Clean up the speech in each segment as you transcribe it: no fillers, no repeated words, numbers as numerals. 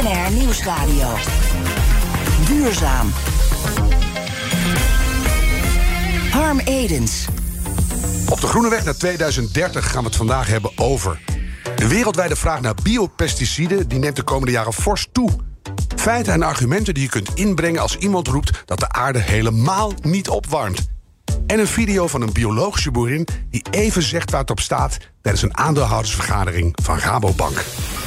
BNR Nieuwsradio. Duurzaam. Harm Edens. Op de groene weg naar 2030 gaan we het vandaag hebben over de wereldwijde vraag naar biopesticiden. Die neemt de komende jaren fors toe. Feiten en argumenten die je kunt inbrengen als iemand roept dat de aarde helemaal niet opwarmt. En een video van een biologische boerin die even zegt waar het op staat tijdens een aandeelhoudersvergadering van Rabobank.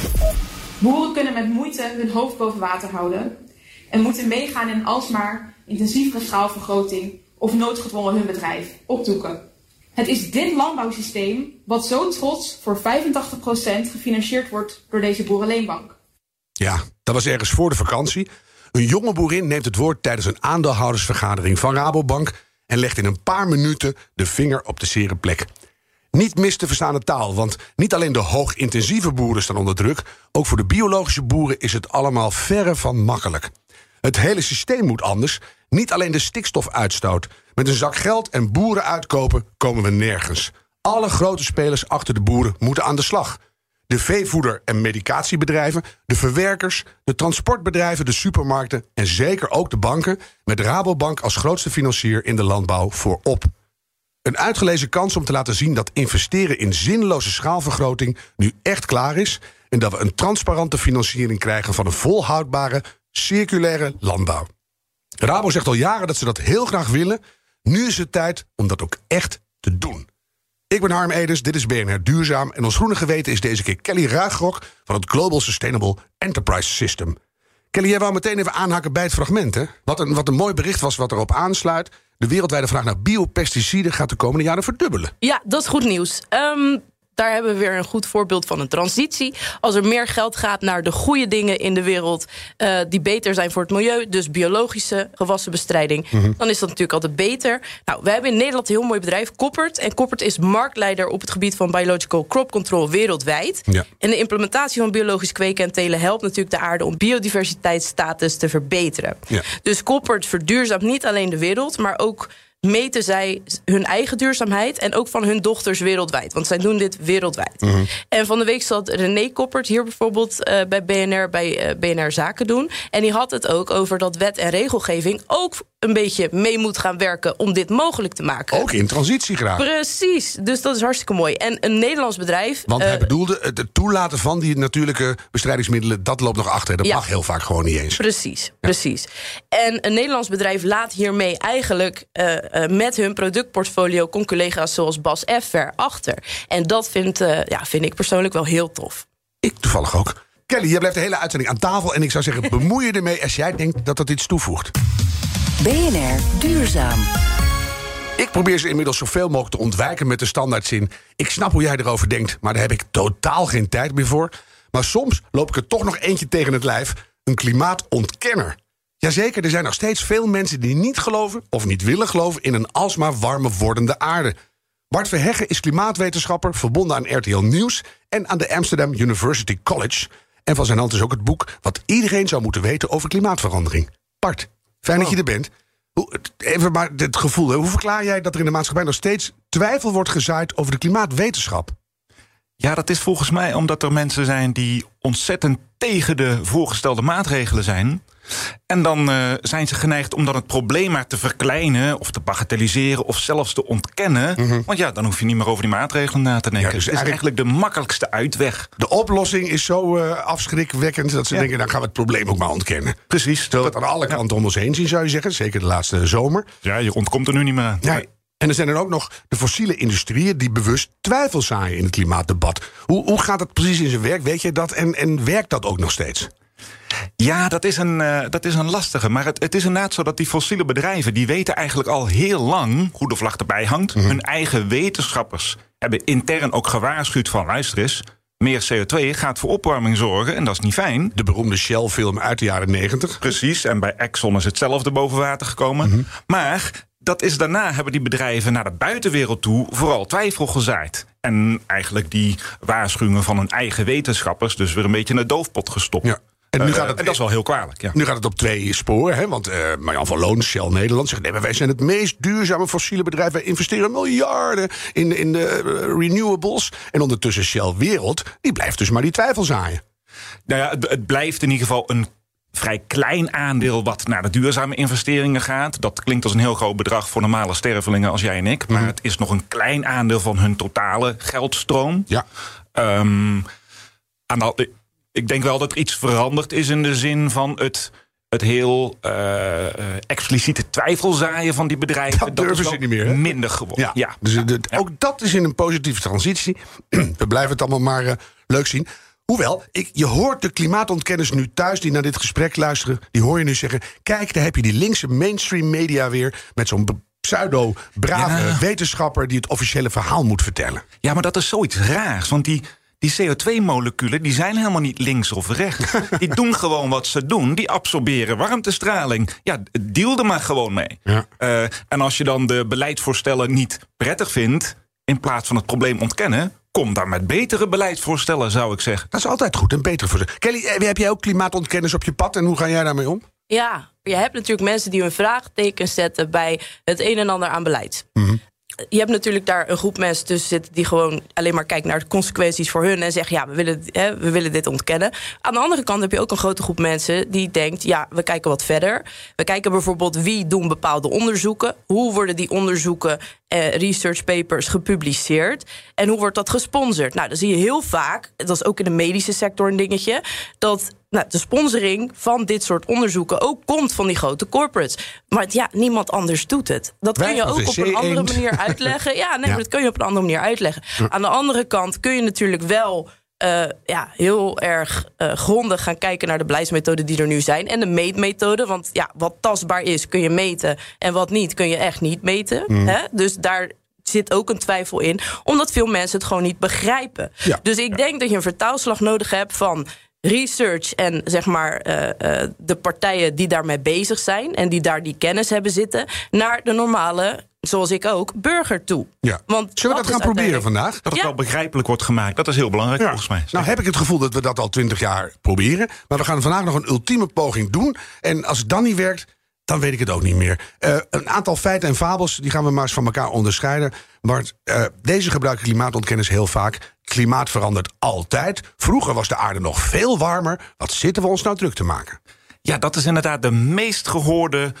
Boeren kunnen met moeite hun hoofd boven water houden en moeten meegaan in alsmaar intensievere schaalvergroting of noodgedwongen hun bedrijf opdoeken. Het is dit landbouwsysteem wat zo trots voor 85% gefinancierd wordt door deze boerenleenbank. Ja, dat was ergens voor de vakantie. Een jonge boerin neemt het woord tijdens een aandeelhoudersvergadering van Rabobank en legt in een paar minuten de vinger op de zere plek. Niet mis te verstaande taal, want niet alleen de hoogintensieve boeren staan onder druk, ook voor de biologische boeren is het allemaal verre van makkelijk. Het hele systeem moet anders, niet alleen de stikstofuitstoot. Met een zak geld en boeren uitkopen komen we nergens. Alle grote spelers achter de boeren moeten aan de slag. De veevoeder- en medicatiebedrijven, de verwerkers, de transportbedrijven, de supermarkten en zeker ook de banken, met Rabobank als grootste financier in de landbouw voorop. Een uitgelezen kans om te laten zien dat investeren in zinloze schaalvergroting nu echt klaar is en dat we een transparante financiering krijgen van een volhoudbare, circulaire landbouw. Rabo zegt al jaren dat ze dat heel graag willen. Nu is het tijd om dat ook echt te doen. Ik ben Harm Edens, dit is BNR Duurzaam en ons groene geweten is deze keer Kelly Ruigrok van het Global Sustainable Enterprise System. Kelly, jij wou meteen even aanhaken bij het fragment, hè? Wat een mooi bericht was wat erop aansluit. De wereldwijde vraag naar biopesticiden gaat de komende jaren verdubbelen. Ja, dat is goed nieuws. Daar hebben we weer een goed voorbeeld van een transitie. Als er meer geld gaat naar de goede dingen in de wereld die beter zijn voor het milieu, dus biologische gewassenbestrijding, dan is dat natuurlijk altijd beter. Nou, we hebben in Nederland een heel mooi bedrijf, Koppert. En Koppert is marktleider op het gebied van biological crop control wereldwijd. Ja. En de implementatie van biologisch kweken en telen helpt natuurlijk de aarde om biodiversiteitsstatus te verbeteren. Ja. Dus Koppert verduurzaamt niet alleen de wereld, maar ook meten zij hun eigen duurzaamheid en ook van hun dochters wereldwijd. Want zij doen dit wereldwijd. En van de week zat René Koppert hier bijvoorbeeld bij BNR Zaken doen. En die had het ook over dat wet en regelgeving ook een beetje mee moet gaan werken om dit mogelijk te maken. Ook in transitie graag. Precies, dus dat is hartstikke mooi. En een Nederlands bedrijf. Want hij bedoelde, het toelaten van die natuurlijke bestrijdingsmiddelen, dat loopt nog achter. Dat mag heel vaak gewoon niet eens. Precies. En een Nederlands bedrijf laat hiermee eigenlijk met hun productportfolio collega's zoals Bas F. achter. En dat vind ik persoonlijk wel heel tof. Ik toevallig ook. Kelly, jij blijft de hele uitzending aan tafel en ik zou zeggen, bemoei je ermee als jij denkt dat dat iets toevoegt. BNR Duurzaam. Ik probeer ze inmiddels zoveel mogelijk te ontwijken met de standaardzin. Ik snap hoe jij erover denkt, maar daar heb ik totaal geen tijd meer voor. Maar soms loop ik er toch nog eentje tegen het lijf. Een klimaatontkenner. Jazeker, er zijn nog steeds veel mensen die niet geloven of niet willen geloven in een alsmaar warmer wordende aarde. Bart Verheggen is klimaatwetenschapper, verbonden aan RTL Nieuws en aan de Amsterdam University College. En van zijn hand is ook het boek Wat iedereen zou moeten weten over klimaatverandering. Bart, fijn dat je er bent. Even maar het gevoel, hoe verklaar jij dat er in de maatschappij nog steeds twijfel wordt gezaaid over de klimaatwetenschap? Ja, dat is volgens mij omdat er mensen zijn die ontzettend tegen de voorgestelde maatregelen zijn. En dan zijn ze geneigd om dan het probleem maar te verkleinen of te bagatelliseren of zelfs te ontkennen. Want ja, dan hoef je niet meer over die maatregelen na te denken. Ja, dus het is eigenlijk de makkelijkste uitweg. De oplossing is zo afschrikwekkend dat ze denken, dan gaan we het probleem ook maar ontkennen. Precies. Dat aan alle kanten om ons heen zien, zou je zeggen. Zeker de laatste zomer. Ja, je ontkomt er nu niet meer aan. Nee. En er zijn er ook nog de fossiele industrieën die bewust twijfel zaaien in het klimaatdebat. Hoe gaat dat precies in zijn werk? Weet je dat? En werkt dat ook nog steeds? Ja, dat is een lastige. Maar het is inderdaad zo dat die fossiele bedrijven, die weten eigenlijk al heel lang hoe de vlag erbij hangt. Hun eigen wetenschappers hebben intern ook gewaarschuwd van, luister eens, meer CO2 gaat voor opwarming zorgen en dat is niet fijn. De beroemde Shell-film uit de jaren 90. Precies, en bij Exxon is hetzelfde boven water gekomen. Maar dat is daarna hebben die bedrijven naar de buitenwereld toe vooral twijfel gezaaid. En eigenlijk die waarschuwingen van hun eigen wetenschappers dus weer een beetje in de doofpot gestopt. Ja. En, nu gaat het, en dat is wel heel kwalijk. Ja. Nu gaat het op twee sporen. Hè? Want Marjan van Loon, Shell Nederland, zegt, nee, maar wij zijn het meest duurzame fossiele bedrijf. Wij investeren miljarden in de renewables. En ondertussen Shell Wereld, die blijft dus maar die twijfel zaaien. Nou ja, het blijft in ieder geval een vrij klein aandeel wat naar de duurzame investeringen gaat. Dat klinkt als een heel groot bedrag voor normale stervelingen als jij en ik. Maar het is nog een klein aandeel van hun totale geldstroom. Ja. Ik denk wel dat er iets veranderd is in de zin van het heel expliciete twijfelzaaien van die bedrijven. Dat durven ze niet meer, hè? Minder geworden. Ja. Dus ook dat is in een positieve transitie. We blijven het allemaal maar leuk zien. Hoewel, je hoort de klimaatontkenners nu thuis die naar dit gesprek luisteren, die hoor je nu zeggen, kijk, daar heb je die linkse mainstream media weer met zo'n pseudo-brave wetenschapper die het officiële verhaal moet vertellen. Ja, maar dat is zoiets raars, want die CO2-moleculen die zijn helemaal niet links of rechts. Die doen gewoon wat ze doen. Die absorberen warmtestraling. Ja, deal er maar gewoon mee. Ja. En als je dan de beleidsvoorstellen niet prettig vindt, in plaats van het probleem ontkennen, kom daar met betere beleidsvoorstellen, zou ik zeggen. Dat is altijd goed, een betere voorstel. Kelly, heb jij ook klimaatontkenners op je pad en hoe ga jij daarmee om? Ja, je hebt natuurlijk mensen die hun vraagteken zetten bij het een en ander aan beleid. Je hebt natuurlijk daar een groep mensen tussen zitten die gewoon alleen maar kijkt naar de consequenties voor hun en zeggen, ja, we willen dit ontkennen. Aan de andere kant heb je ook een grote groep mensen die denkt, ja, we kijken wat verder. We kijken bijvoorbeeld wie doen bepaalde onderzoeken. Hoe worden die onderzoeken, research papers gepubliceerd? En hoe wordt dat gesponsord? Nou, dan zie je heel vaak, dat is ook in de medische sector een dingetje, dat de sponsoring van dit soort onderzoeken ook komt van die grote corporates. Maar ja, niemand anders doet het. Dat kun je ook op een andere manier uitleggen. Ja, nee, maar dat kun je op een andere manier uitleggen. Aan de andere kant kun je natuurlijk wel heel erg grondig gaan kijken naar de beleidsmethoden die er nu zijn. En de meetmethode, want ja, wat tastbaar is, kun je meten. En wat niet, kun je echt niet meten. Hè? Dus daar zit ook een twijfel in, omdat veel mensen het gewoon niet begrijpen. Ja. Dus ik denk dat je een vertaalslag nodig hebt van research en zeg maar de partijen die daarmee bezig zijn en die daar die kennis hebben zitten, naar de normale, zoals ik ook, burger toe. Ja. Want zullen we dat gaan proberen vandaag? Dat het wel begrijpelijk wordt gemaakt, dat is heel belangrijk volgens mij. Nou heb ik het gevoel dat we dat al 20 jaar proberen, maar we gaan vandaag nog een ultieme poging doen. En als het dan niet werkt, dan weet ik het ook niet meer. Een aantal feiten en fabels, die gaan we maar eens van elkaar onderscheiden. Maar deze gebruiken klimaatontkenners heel vaak. Klimaat verandert altijd. Vroeger was de aarde nog veel warmer. Wat zitten we ons nou druk te maken? Ja, dat is inderdaad de meest gehoorde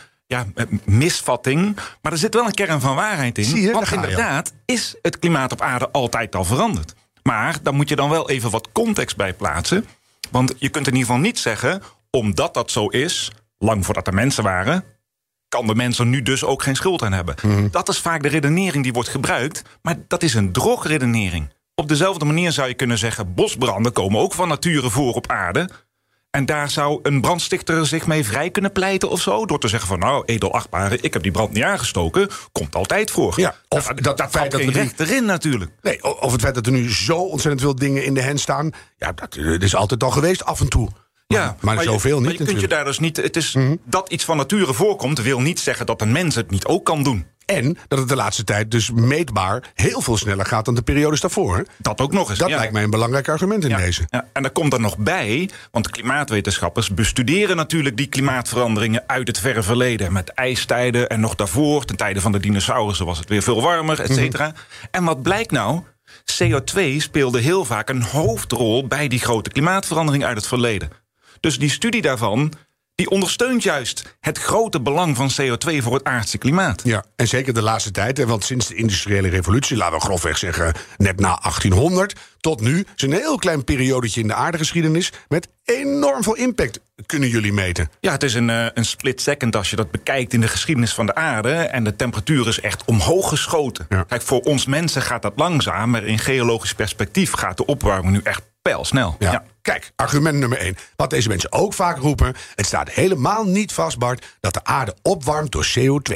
misvatting. Maar er zit wel een kern van waarheid in. Zie je, want inderdaad is het klimaat op aarde altijd al veranderd. Maar daar moet je dan wel even wat context bij plaatsen. Want je kunt in ieder geval niet zeggen, omdat dat zo is, lang voordat er mensen waren, kan de mens er nu dus ook geen schuld aan hebben. Dat is vaak de redenering die wordt gebruikt, maar dat is een drogredenering. Op dezelfde manier zou je kunnen zeggen, bosbranden komen ook van nature voor op aarde. En daar zou een brandstichter zich mee vrij kunnen pleiten of zo, door te zeggen van, nou, edelachtbare, ik heb die brand niet aangestoken, komt altijd voor. Ja, of dat feit dat geen recht erin natuurlijk. Nee, of het feit dat er nu zo ontzettend veel dingen in de hand staan, ja, dat is altijd al geweest af en toe. Ja, maar zoveel niet. Maar je kunt je daar dus niet. Het is dat iets van nature voorkomt, wil niet zeggen dat een mens het niet ook kan doen. En dat het de laatste tijd dus meetbaar heel veel sneller gaat dan de periodes daarvoor. Hè? Dat ook nog eens. Dat lijkt mij een belangrijk argument in deze. Ja. En daar komt er nog bij, want klimaatwetenschappers bestuderen natuurlijk die klimaatveranderingen uit het verre verleden. Met ijstijden en nog daarvoor, ten tijde van de dinosaurussen was het weer veel warmer, et cetera. En wat blijkt nou? CO2 speelde heel vaak een hoofdrol bij die grote klimaatverandering uit het verleden. Dus die studie daarvan, die ondersteunt juist het grote belang van CO2 voor het aardse klimaat. Ja, en zeker de laatste tijd, want sinds de industriële revolutie, laten we grofweg zeggen, net na 1800, tot nu, is een heel klein periodetje in de aardegeschiedenis met enorm veel impact, kunnen jullie meten. Ja, het is een split second als je dat bekijkt in de geschiedenis van de aarde. En de temperatuur is echt omhoog geschoten. Ja. Kijk, voor ons mensen gaat dat langzaam, maar in geologisch perspectief gaat de opwarming nu echt pijlsnel. Ja. Kijk, argument nummer 1. Wat deze mensen ook vaak roepen, het staat helemaal niet vast, Bart, dat de aarde opwarmt door CO2.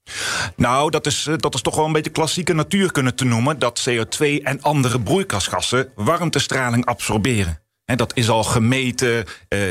Nou, dat is toch wel een beetje klassieke natuurkunde te noemen, dat CO2 en andere broeikasgassen warmtestraling absorberen. En dat is al gemeten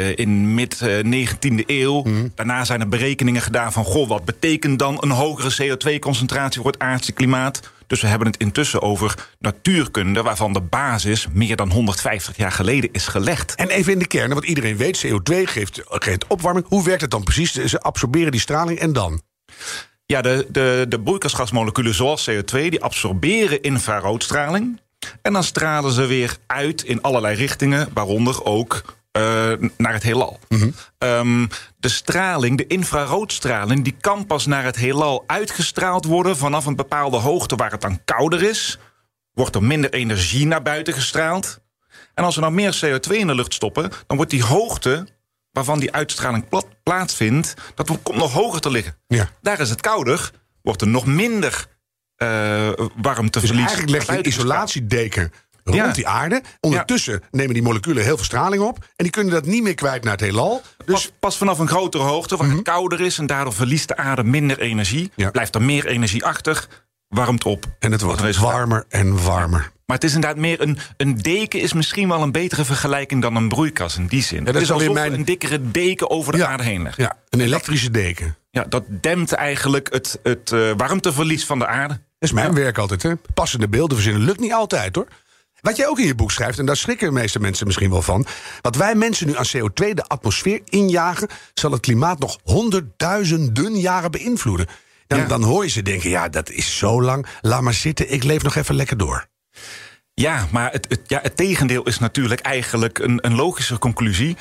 in mid-19e eeuw. Daarna zijn er berekeningen gedaan van, wat betekent dan een hogere CO2-concentratie voor het aardse klimaat? Dus we hebben het intussen over natuurkunde, waarvan de basis meer dan 150 jaar geleden is gelegd. En even in de kern, want iedereen weet, CO2 geeft opwarming. Hoe werkt het dan precies? Ze absorberen die straling en dan? Ja, de broeikasgasmoleculen zoals CO2, die absorberen infraroodstraling. En dan stralen ze weer uit in allerlei richtingen, waaronder ook naar het heelal. De straling, de infraroodstraling, die kan pas naar het heelal uitgestraald worden vanaf een bepaalde hoogte waar het dan kouder is. Wordt er minder energie naar buiten gestraald. En als we nou meer CO2 in de lucht stoppen, dan wordt die hoogte waarvan die uitstraling plaatsvindt, dat komt nog hoger te liggen. Ja. Daar is het kouder, wordt er nog minder warmteverlies. Dus eigenlijk leg je een isolatiedeken rond die aarde. Ondertussen nemen die moleculen heel veel straling op. En die kunnen dat niet meer kwijt naar het heelal. Dus Pas vanaf een grotere hoogte, waar het kouder is, en daardoor verliest de aarde minder energie. Ja. Blijft er meer energie achter, warmt op. en het wordt warmer en warmer. Maar het is inderdaad meer een deken is misschien wel een betere vergelijking dan een broeikas in die zin. dat Het is is alweer alsof we een dikkere deken over de aarde heen leggen. Ja, een elektrische deken. Ja, dat dempt eigenlijk het warmteverlies van de aarde. Dat is mijn werk altijd, hè. Passende beelden verzinnen lukt niet altijd, hoor. Wat jij ook in je boek schrijft, en daar schrikken de meeste mensen misschien wel van, wat wij mensen nu aan CO2 de atmosfeer injagen, zal het klimaat nog 100.000 jaren beïnvloeden. Dan hoor je ze denken, ja, dat is zo lang, laat maar zitten, ik leef nog even lekker door. Ja, maar het tegendeel is natuurlijk eigenlijk een logische conclusie.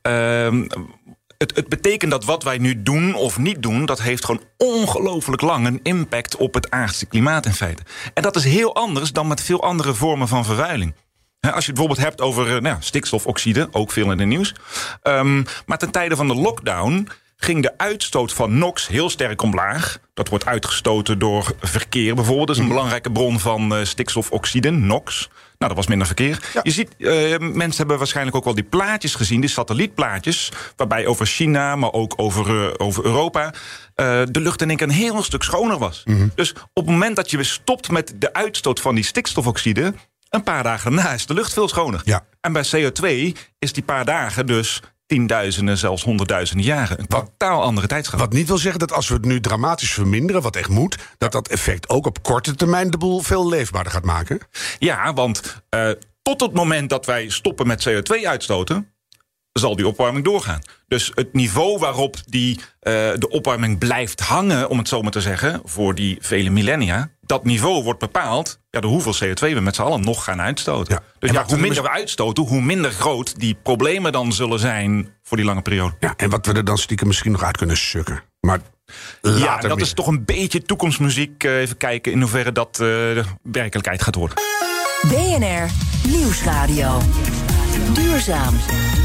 Het betekent dat wat wij nu doen of niet doen, dat heeft gewoon ongelooflijk lang een impact op het aardse klimaat in feite. En dat is heel anders dan met veel andere vormen van vervuiling. Als je het bijvoorbeeld hebt over stikstofoxide, ook veel in het nieuws. Maar ten tijde van de lockdown ging de uitstoot van NOx heel sterk omlaag. Dat wordt uitgestoten door verkeer bijvoorbeeld. Dat is een belangrijke bron van stikstofoxide, NOx. Nou, dat was minder verkeer. Ja. Je ziet, mensen hebben waarschijnlijk ook wel die plaatjes gezien, die satellietplaatjes, waarbij over China, maar ook over Europa, de lucht in één keer een heel stuk schoner was. Dus op het moment dat je weer stopt met de uitstoot van die stikstofoxide, een paar dagen daarna is de lucht veel schoner. Ja. En bij CO2 is die paar dagen dus tienduizenden, zelfs 100.000 jaren. Een totaal andere tijdschaal. Wat niet wil zeggen dat als we het nu dramatisch verminderen, wat echt moet, dat effect ook op korte termijn de boel veel leefbaarder gaat maken. Ja, want tot het moment dat wij stoppen met CO2 uitstoten, zal die opwarming doorgaan. Dus het niveau waarop de opwarming blijft hangen, om het zo maar te zeggen, voor die vele millennia, dat niveau wordt bepaald door hoeveel CO2 we met z'n allen nog gaan uitstoten. Ja. Dus hoe minder we uitstoten, hoe minder groot die problemen dan zullen zijn voor die lange periode. Ja, en wat we er dan stiekem misschien nog uit kunnen sukken. Maar later dat is toch een beetje toekomstmuziek. Even kijken in hoeverre dat werkelijkheid gaat worden. BNR Nieuwsradio. Duurzaam.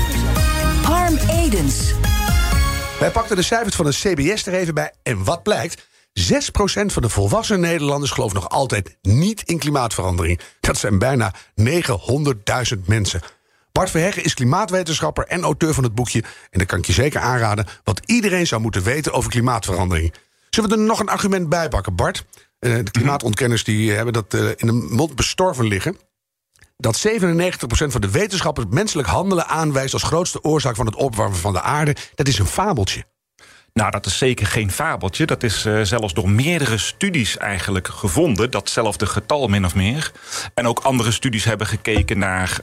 Harm Edens. Wij pakten de cijfers van de CBS er even bij. En wat blijkt? 6% van de volwassen Nederlanders gelooft nog altijd niet in klimaatverandering. Dat zijn bijna 900.000 mensen. Bart Verheggen is klimaatwetenschapper en auteur van het boekje. En dat kan ik je zeker aanraden, wat iedereen zou moeten weten over klimaatverandering. Zullen we er nog een argument bij pakken, Bart? De klimaatontkenners die hebben dat in de mond bestorven liggen. Dat 97% van de wetenschappers menselijk handelen aanwijst als grootste oorzaak van het opwarmen van de aarde. Dat is een fabeltje. Nou, dat is zeker geen fabeltje. Dat is zelfs door meerdere studies eigenlijk gevonden. Datzelfde getal, min of meer. En ook andere studies hebben gekeken naar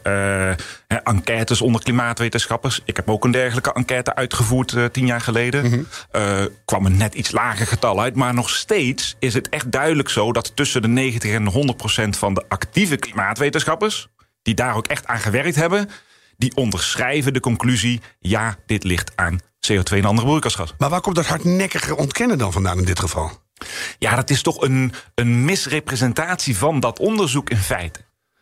enquêtes onder klimaatwetenschappers. Ik heb ook een dergelijke enquête uitgevoerd 10 jaar geleden. Kwam een net iets lager getal uit. Maar nog steeds is het echt duidelijk zo dat tussen de 90 en 100% van de actieve klimaatwetenschappers, die daar ook echt aan gewerkt hebben, die onderschrijven de conclusie: ja, dit ligt aan CO2 en andere broeikasgassen. Maar waar komt dat hardnekkige ontkennen dan vandaan in dit geval? Ja, dat is toch een misrepresentatie van dat onderzoek in feite.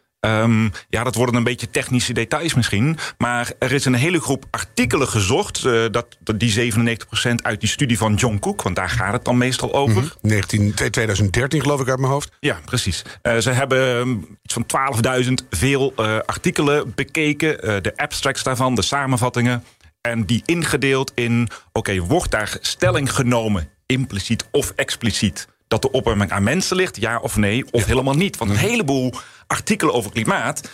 Dat worden een beetje technische details misschien. Maar er is een hele groep artikelen gezocht. Die 97% uit die studie van John Cook. Want daar gaat het dan meestal over. 2013 geloof ik uit mijn hoofd. Ja, precies. Ze hebben iets van 12.000 veel artikelen bekeken. De abstracts daarvan, de samenvattingen. En die ingedeeld in, wordt daar stelling genomen, impliciet of expliciet, dat de opwarming aan mensen ligt, ja of nee, of helemaal niet. Want een heleboel artikelen over klimaat,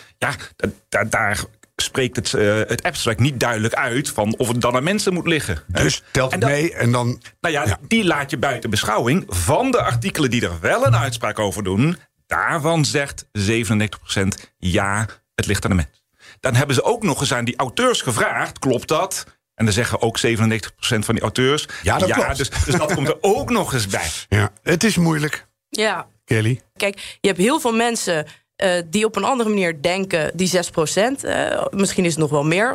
daar spreekt het abstract niet duidelijk uit van of het dan aan mensen moet liggen. Dus telt het mee en dan... Die laat je buiten beschouwing. Van de artikelen die er wel een uitspraak over doen, daarvan zegt 97% ja, het ligt aan de mens. Dan hebben ze ook nog eens aan die auteurs gevraagd, klopt dat? En dan zeggen ook 97% van die auteurs, ja, dat klopt. Dus dat komt er ook nog eens bij. Ja, het is moeilijk. Ja. Kelly? Kijk, je hebt heel veel mensen die op een andere manier denken, die 6%. Misschien is het nog wel meer.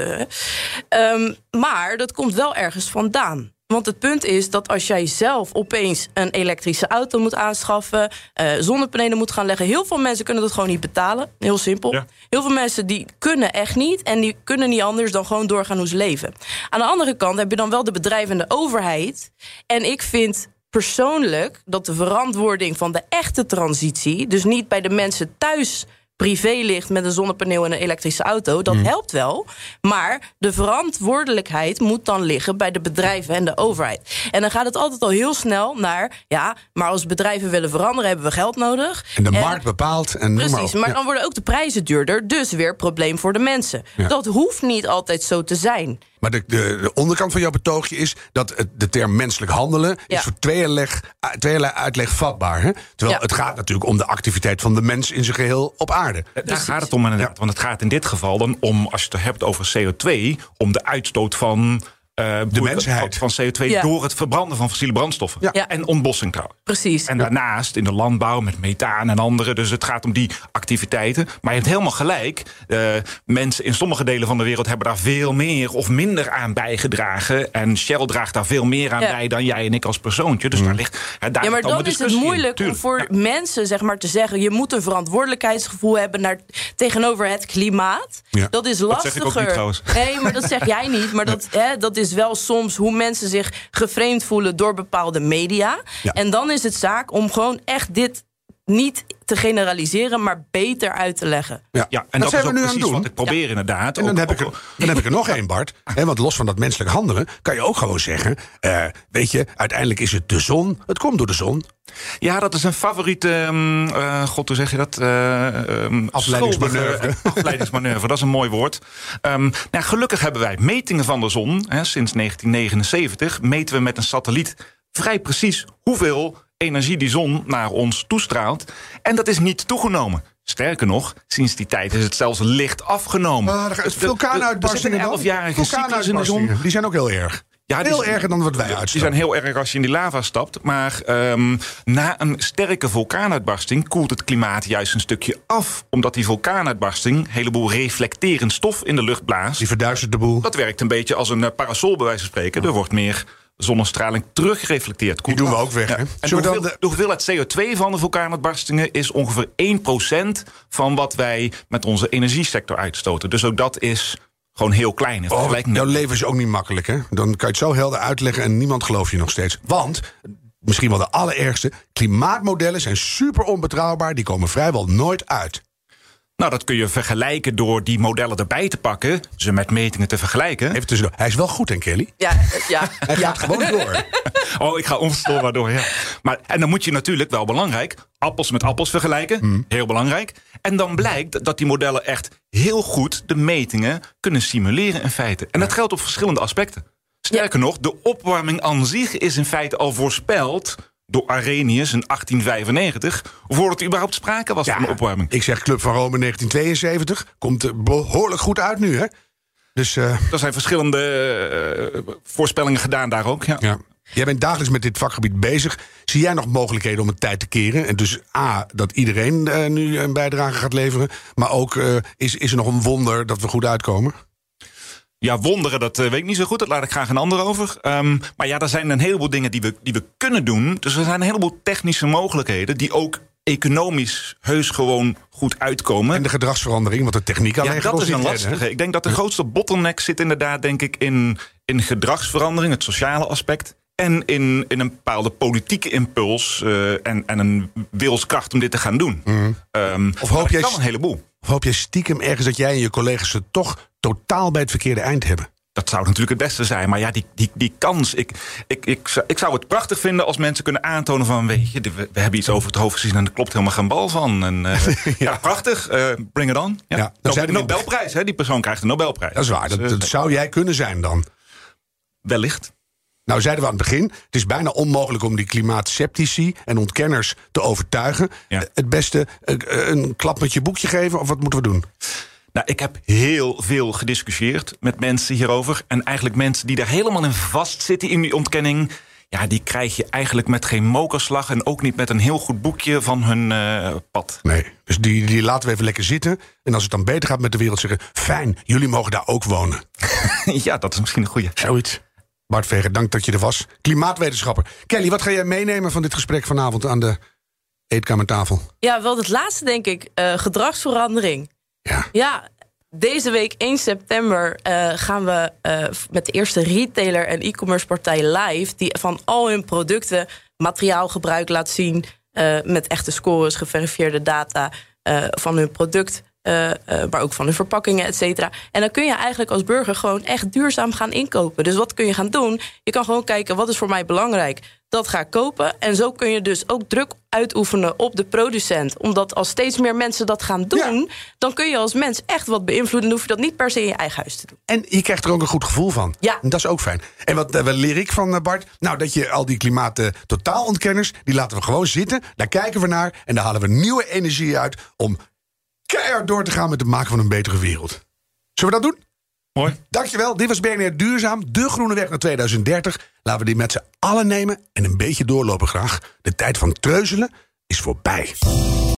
Maar dat komt wel ergens vandaan. Want het punt is dat als jij zelf opeens een elektrische auto moet aanschaffen, zonnepanelen moet gaan leggen, heel veel mensen kunnen dat gewoon niet betalen. Heel simpel. Ja. Heel veel mensen die kunnen echt niet en die kunnen niet anders dan gewoon doorgaan hoe ze leven. Aan de andere kant heb je dan wel de bedrijven en de overheid. En ik vind persoonlijk dat de verantwoording van de echte transitie, dus niet bij de mensen thuis privé ligt met een zonnepaneel en een elektrische auto, dat helpt wel. Maar de verantwoordelijkheid moet dan liggen bij de bedrijven en de overheid. En dan gaat het altijd al heel snel naar, maar als bedrijven willen veranderen, hebben we geld nodig. En de markt bepaalt. En precies, maar dan worden ook de prijzen duurder, dus weer probleem voor de mensen. Ja. Dat hoeft niet altijd zo te zijn. Maar de onderkant van jouw betoogje is dat de term menselijk handelen is voor tweeërlei uitleg vatbaar. Hè? Terwijl het gaat natuurlijk om de activiteit van de mens in zijn geheel op aarde. Daar gaat het om inderdaad. Ja. Want het gaat in dit geval dan om, als je het hebt over CO2, om de uitstoot van de mensheid van CO2 door het verbranden van fossiele brandstoffen. Ja. En ontbossing trouwens. Precies. En daarnaast in de landbouw met methaan en andere. Dus het gaat om die activiteiten. Maar je hebt helemaal gelijk. Mensen in sommige delen van de wereld hebben daar veel meer of minder aan bijgedragen. En Shell draagt daar veel meer aan bij dan jij en ik als persoontje. Dus daar ligt daar maar dan is het moeilijk om voor mensen zeg maar te zeggen, je moet een verantwoordelijkheidsgevoel hebben tegenover het klimaat. Ja. Dat is lastiger. Dat zeg ik ook niet trouwens. Nee, maar dat zeg jij niet. Maar dat is wel soms hoe mensen zich geframed voelen door bepaalde media. Ja. En dan is het zaak om gewoon echt dit niet te generaliseren, maar beter uit te leggen. Ja, en dat is ook precies wat ik probeer inderdaad. En dan heb ik er nog één, Bart. Want los van dat menselijk handelen kan je ook gewoon zeggen, weet je, uiteindelijk is het de zon. Het komt door de zon. Ja, dat is een favoriete, hoe zeg je dat? Afleidingsmanoeuvre. Afleidingsmanoeuvre, dat is een mooi woord. Gelukkig hebben wij metingen van de zon. Sinds 1979 meten we met een satelliet vrij precies hoeveel energie die zon naar ons toestraalt. En dat is niet toegenomen. Sterker nog, sinds die tijd is het zelfs licht afgenomen. Vulkaanuitbarstingen dan? 11-jarige cyclus in de zon. Die zijn ook heel erg. Ja, heel erger dan wat wij uitstoten. Die zijn heel erg als je in die lava stapt. Maar na een sterke vulkaanuitbarsting koelt het klimaat juist een stukje af. Omdat die vulkaanuitbarsting een heleboel reflecterend stof in de lucht blaast. Die verduistert de boel. Dat werkt een beetje als een parasol bij wijze van spreken. Er wordt meer zonnestraling teruggereflecteerd. Die doen we ook weg. Ja. En de hoeveelheid CO2 van de vulkaanuitbarstingen is ongeveer 1% van wat wij met onze energiesector uitstoten. Dus ook dat is gewoon heel klein. Jouw leven is ook niet makkelijk, hè? Dan kan je het zo helder uitleggen en niemand gelooft je nog steeds. Want, misschien wel de allerergste, klimaatmodellen zijn super onbetrouwbaar. Die komen vrijwel nooit uit. Nou, dat kun je vergelijken door die modellen erbij te pakken, ze met metingen te vergelijken. Even tussendoor. Hij is wel goed, hè, Kelly? Ja. Hij gaat gewoon door. Ik ga onverstoorbaar door, ja. En dan moet je natuurlijk, wel belangrijk, appels met appels vergelijken. Heel belangrijk. En dan blijkt dat die modellen echt heel goed de metingen kunnen simuleren in feite. En dat geldt op verschillende aspecten. Sterker nog, de opwarming aan zich is in feite al voorspeld door Arrhenius in 1895, voordat er überhaupt sprake was van de opwarming. Ik zeg Club van Rome 1972. Komt behoorlijk goed uit nu, hè? Dus, er zijn verschillende voorspellingen gedaan daar ook, ja. Jij bent dagelijks met dit vakgebied bezig. Zie jij nog mogelijkheden om het tijd te keren? En dus dat iedereen nu een bijdrage gaat leveren. Maar ook, is er nog een wonder dat we goed uitkomen? Ja, wonderen, dat weet ik niet zo goed. Dat laat ik graag een ander over. Maar er zijn een heleboel dingen die we kunnen doen. Dus er zijn een heleboel technische mogelijkheden die ook economisch heus gewoon goed uitkomen. En de gedragsverandering, want de techniek alleen dat is een lastige. Ik denk dat de grootste bottleneck zit inderdaad, denk ik, in gedragsverandering, het sociale aspect. En in een bepaalde politieke impuls en een wilskracht om dit te gaan doen. Of hoop jij een heleboel. Of hoop je stiekem ergens dat jij en je collega's het toch totaal bij het verkeerde eind hebben? Dat zou natuurlijk het beste zijn. Maar ja, die kans. Ik zou het prachtig vinden als mensen kunnen aantonen van, weet je, we hebben iets over het hoofd gezien en er klopt helemaal geen bal van. En, prachtig. Bring it on. Ja. De Nobelprijs, hè? Die persoon krijgt een Nobelprijs. Dat is waar. Dat zou jij kunnen zijn dan. Wellicht. Nou, zeiden we aan het begin, het is bijna onmogelijk om die klimaatceptici en ontkenners te overtuigen. Ja. Het beste een klap met je boekje geven, of wat moeten we doen? Nou, ik heb heel veel gediscussieerd met mensen hierover. En eigenlijk mensen die er helemaal in vastzitten in die ontkenning. Ja, die krijg je eigenlijk met geen mokerslag en ook niet met een heel goed boekje van hun pad. Nee, dus die laten we even lekker zitten. En als het dan beter gaat met de wereld, zeggen... fijn, jullie mogen daar ook wonen. Ja, dat is misschien een goeie. Zoiets. Bart Veger, dank dat je er was. Klimaatwetenschapper. Kelly, wat ga jij meenemen van dit gesprek vanavond aan de eetkamertafel? Ja, wel het laatste, denk ik. Gedragsverandering. Ja, deze week 1 september gaan we met de eerste retailer en e-commerce partij live... die van al hun producten materiaalgebruik laat zien... met echte scores, geverifieerde data van hun product... maar ook van hun verpakkingen, et cetera. En dan kun je eigenlijk als burger gewoon echt duurzaam gaan inkopen. Dus wat kun je gaan doen? Je kan gewoon kijken, wat is voor mij belangrijk? Dat ga ik kopen. En zo kun je dus ook druk uitoefenen op de producent. Omdat als steeds meer mensen dat gaan doen... dan kun je als mens echt wat beïnvloeden. Dan hoef je dat niet per se in je eigen huis te doen. En je krijgt er ook een goed gevoel van. Ja. En dat is ook fijn. En wat leer ik van Bart? Nou, dat je al die klimaat-totaalontkenners... die laten we gewoon zitten, daar kijken we naar... en daar halen we nieuwe energie uit... om keihard door te gaan met het maken van een betere wereld. Zullen we dat doen? Mooi. Dankjewel. Dit was BNR Duurzaam, de groene weg naar 2030. Laten we die met z'n allen nemen en een beetje doorlopen graag. De tijd van treuzelen is voorbij.